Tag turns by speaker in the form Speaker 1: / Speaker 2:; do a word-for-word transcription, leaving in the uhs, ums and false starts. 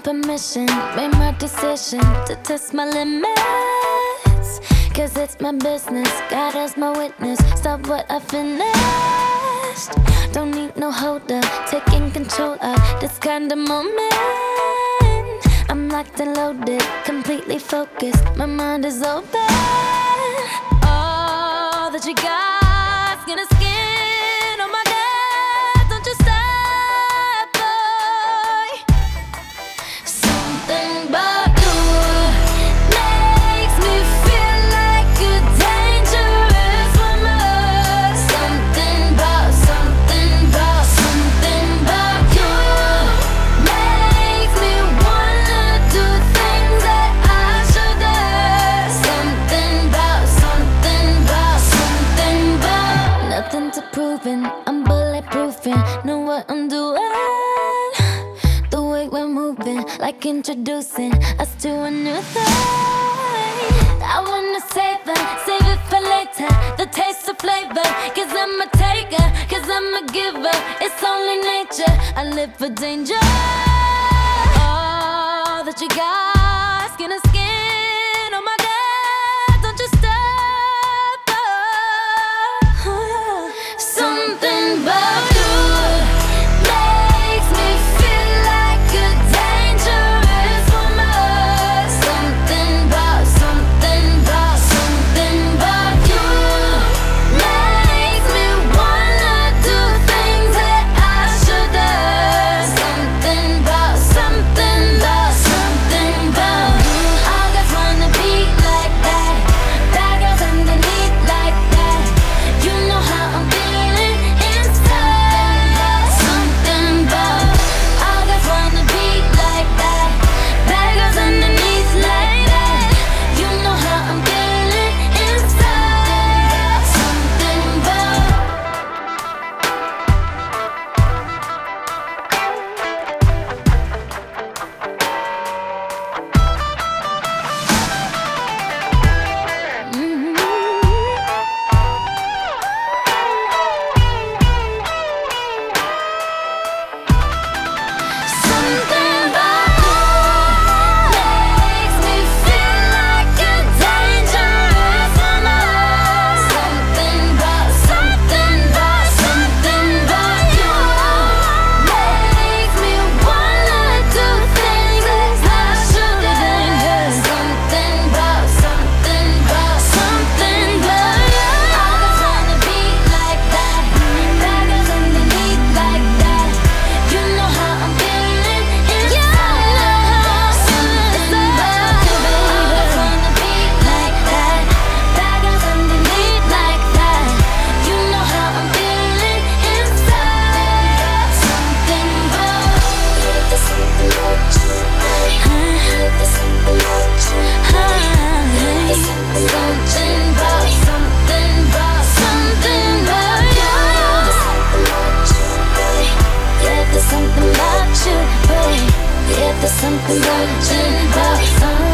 Speaker 1: permission, made my decision to test my limits. Cause it's my business, God as my witness. Stop what I finished. Don't need no holder, taking control of this kind of moment. I'm locked and loaded, completely focused. My mind is open. All that you got's gonna skin. Oh my God, don't you stop, boy. Something about you makes me feel like a dangerous woman. Something about, something about, something about you makes me wanna do things that I shouldn't. Something about, something about, something about. Nothing to proving, I'm bulletproofing. Know what I'm doing. The way we're moving, like introducing us to a new thing. I wanna save it, save it for later. The taste of flavor, cause I'm a taker, cause I'm a giver. It's only nature, I live for danger. All that you got, skin to skin. Oh my God, don't you stop, oh. Something about you makes me feel like a dangerous woman. Something about, something about, something about you makes me wanna do things that I shouldn't. Something about, something about, something about you. All guys wanna be like that. Bad girls underneath like that. You know how I'm feeling inside. Something about, all guys wanna be like that. Bad girls underneath like that. You know how I'm feeling inside. Something about. Mm-hmm. Something about you makes me feel like a dangerous woman. Something about, something about, something about you makes me wanna do things that I shouldn't. Something about, something about, something about you. All guys wanna be like that. Bad girls underneath like that. You know how I'm feeling inside. Something about you, baby. All guys wanna be like that. Bad girls underneath like that. You know how I'm feeling inside. Something about. There's something about you, baby. There's something about you, baby. There's something about, something about, something about you. Yeah, there's something about you, babe. Yeah, there's something about you, babe.